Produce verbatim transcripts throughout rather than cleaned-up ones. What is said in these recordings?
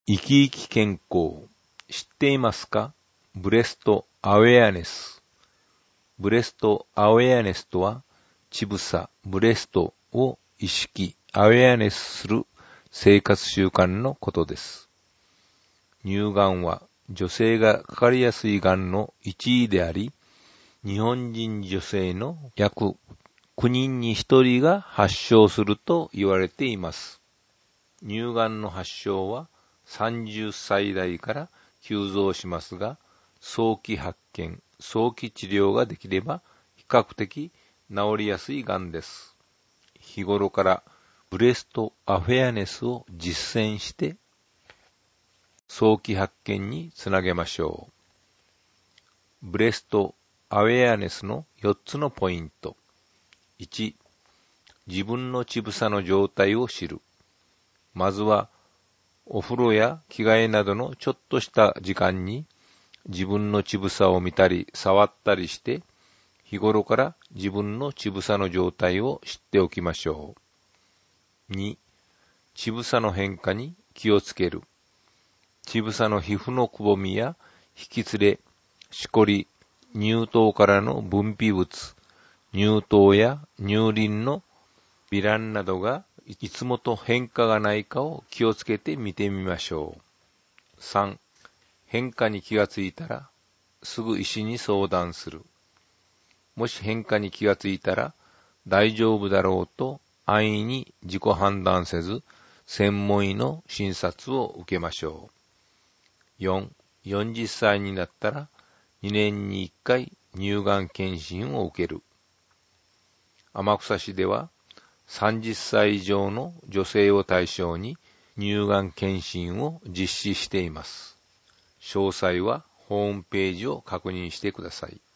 生き生き健康。知っていますか？ブレストアウェアネス。ブレストアウェアネスとは、乳房、ブレストを意識、アウェアネスする生活習慣のことです。乳がんは女性がかかりやすいがんの一位であり、日本人女性の約きゅうにんにひとりが発症すると言われています。乳がんの発症はさんじゅっさい代から急増しますが、早期発見、早期治療ができれば比較的治りやすいがんです。日頃からブレストアウェアネスを実践して早期発見につなげましょう。ブレストアウェアネスのよっつのポイント。いち、自分の乳房の状態を知る。まずはお風呂や着替えなどのちょっとした時間に自分の乳房を見たり触ったりして日頃から自分の乳房の状態を知っておきましょう。に、乳房の変化に気をつける。乳房の皮膚のくぼみや引きつれ、しこり、乳頭からの分泌物、乳頭や乳輪の糜爛などがいつもと変化がないかを気をつけて見てみましょう。さん、変化に気がついたらすぐ医師に相談する。もし変化に気がついたら大丈夫だろうと安易に自己判断せず、専門医の診察を受けましょう。よん、よんじゅっさいになったらにねんにいっかい乳がん検診を受ける。天草市ではさんじゅっさい以上の女性を対象に乳がん検診を実施しています。詳細はホームページを確認してください。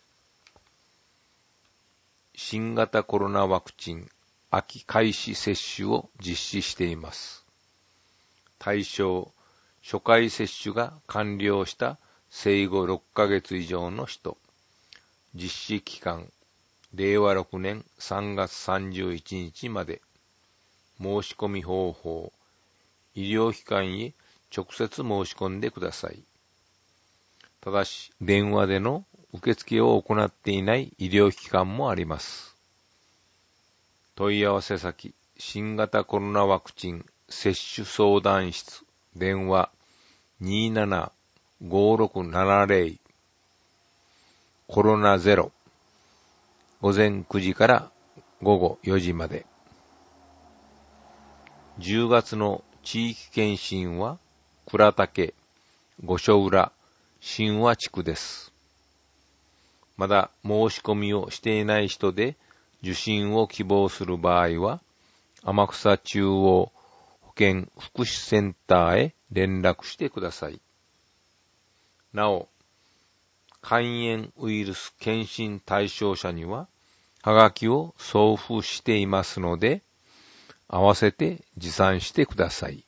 新型コロナワクチン秋開始接種を実施しています。対象、初回接種が完了した生後ろっかげつ以上の人。実施期間、れいわろくねんさんがつさんじゅういちにちまで。申し込み方法、医療機関へ直接申し込んでください。ただし、電話での受付を行っていない医療機関もあります。問い合わせ先、新型コロナワクチン接種相談室、電話 にーなな ごーろくななぜろ コロナゼロ、午前くじから午後よじまで。じゅうがつの地域検診は、倉岳、五所浦、新和地区です。まだ申し込みをしていない人で受診を希望する場合は、天草中央保健福祉センターへ連絡してください。なお、肝炎ウイルス検診対象者には、はがきを送付していますので、合わせて持参してください。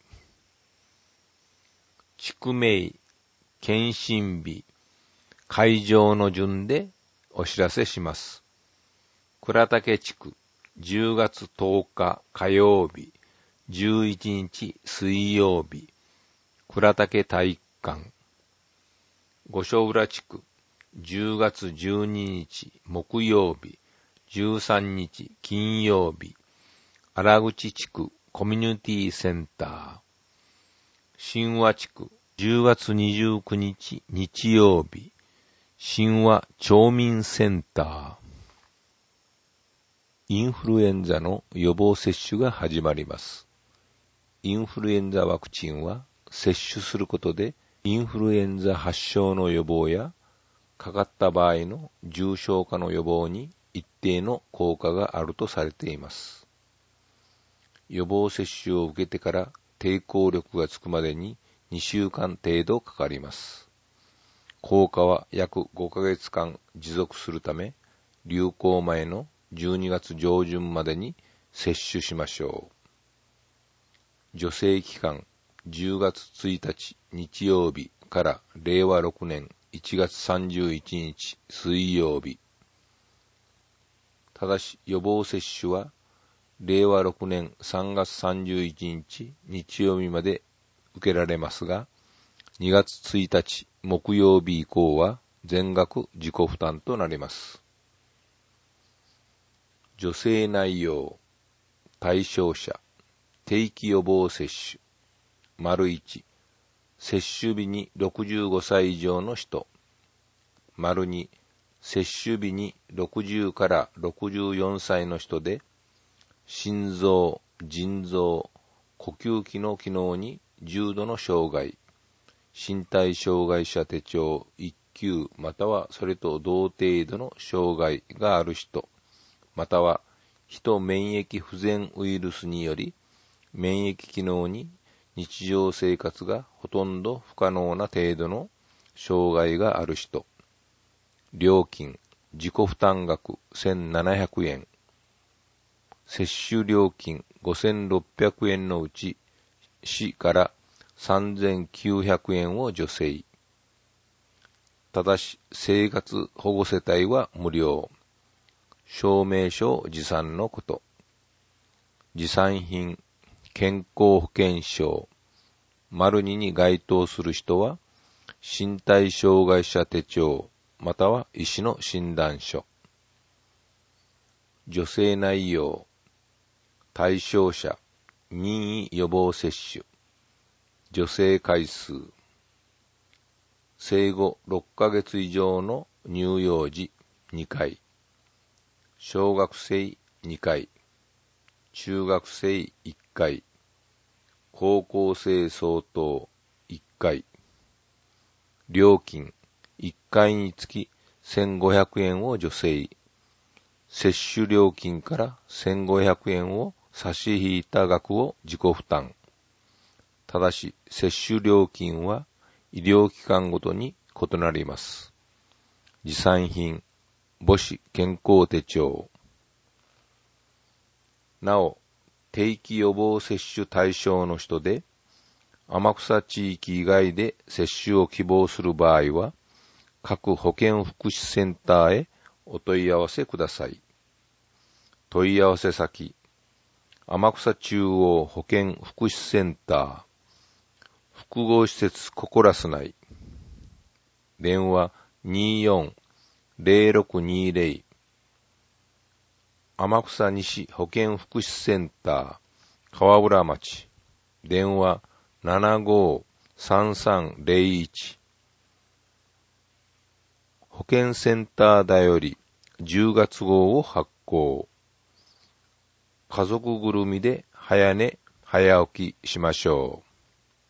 地区名、検診日、会場の順でお知らせします。倉岳地区、じゅうがつとおか火曜日、じゅういちにち水曜日、倉岳体育館。五所浦地区、じゅうがつじゅうににち木曜日、じゅうさんにち金曜日、荒口地区コミュニティセンター。新和地区、じゅうがつにじゅうくにち日曜日、新和町民センター。インフルエンザの予防接種が始まります。インフルエンザワクチンは接種することでインフルエンザ発症の予防やかかった場合の重症化の予防に一定の効果があるとされています。予防接種を受けてから抵抗力がつくまでににしゅうかん程度かかります。効果は約ごかげつかん持続するため、流行前のじゅうにがつじょうじゅんまでに接種しましょう。助成期間、じゅうがつついたち日曜日かられいわろくねんいちがつさんじゅういちにち水曜日。ただし予防接種はれいわろくねんさんがつさんじゅういちにち日曜日まで受けられますが、にがつついたち木曜日以降は全額自己負担となります。助成内容、対象者、定期予防接種、丸いち、接種日にろくじゅうごさい以上の人、丸に、接種日にろくじゅうからろくじゅうよんさいの人で、心臓、腎臓、呼吸器の機能に重度の障害、身体障害者手帳いっきゅうまたはそれと同程度の障害がある人、または人免疫不全ウイルスにより免疫機能に日常生活がほとんど不可能な程度の障害がある人。料金、自己負担額せんななひゃくえん。接種料金ごせんろっぴゃくえんのうち市からさんぜんきゅうひゃくえんを助成。ただし生活保護世帯は無料。証明書を持参のこと。持参品、健康保険証、丸にに該当する人は、身体障害者手帳、または医師の診断書。助成内容、対象者、任意予防接種、助成回数、生後ろっかげつ以上の乳幼児にかい、小学生にかい、中学生いっかい、高校生相当いっかい、料金いっかいにつきせんごひゃくえんを助成、接種料金からせんごひゃくえんを差し引いた額を自己負担。ただし接種料金は医療機関ごとに異なります。持参品、母子健康手帳。なお、定期予防接種対象の人で、天草地域以外で接種を希望する場合は、各保健福祉センターへお問い合わせください。問い合わせ先、天草中央保健福祉センター、複合施設ココラス内、電話 にーよんぜろろくにーぜろ、天草西保健福祉センター、川浦町、電話 ななごーさんさんぜろいち、保健センターだよりじゅうがつ号を発行。家族ぐるみで早寝早起きしましょう。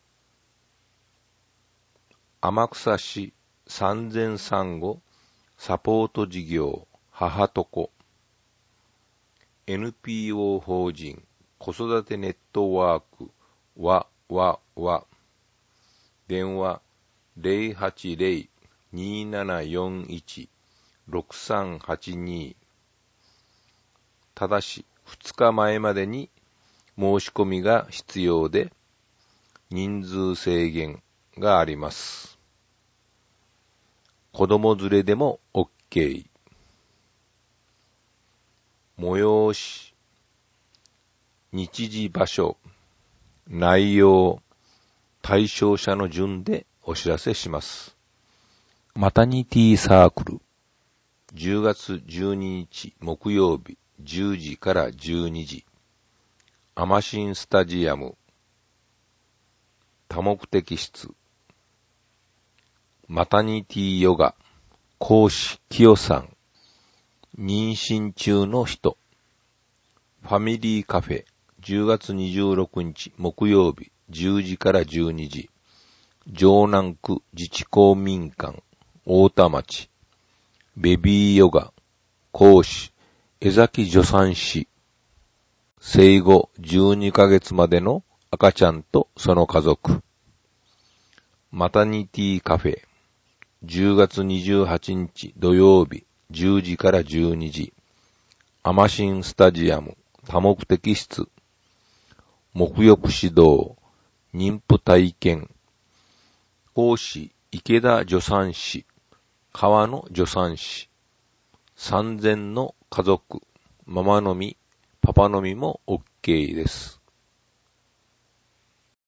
天草市産前産後サポート事業母と子 エヌピーオー 法人子育てネットワークわわわ電話 ゼロはちゼロ にーななよんいち ろくさんはちに ただしふつかまえまでに申し込みが必要で人数制限があります。子供連れでも OK。催し、日時場所、内容、対象者の順でお知らせします。マタニティサークル、じゅうがつじゅうににち木曜日じゅうじからじゅうにじ、アマシンスタジアム、多目的室、マタニティヨガ、講師キヨさん、妊娠中の人、ファミリーカフェ、じゅうがつにじゅうろくにち木曜日じゅうじからじゅうにじ、城南区自治公民館、大田町、ベビーヨガ、講師、江崎助産師、生後じゅうにかげつまでの赤ちゃんとその家族、マタニティカフェ、じゅうがつにじゅうはちにち土曜日じゅうじからじゅうにじ、アマシンスタジアム多目的室、沐浴指導、妊婦体験、講師池田助産師、川野助産師、産前の家族、ママのみ、パパのみも OK です。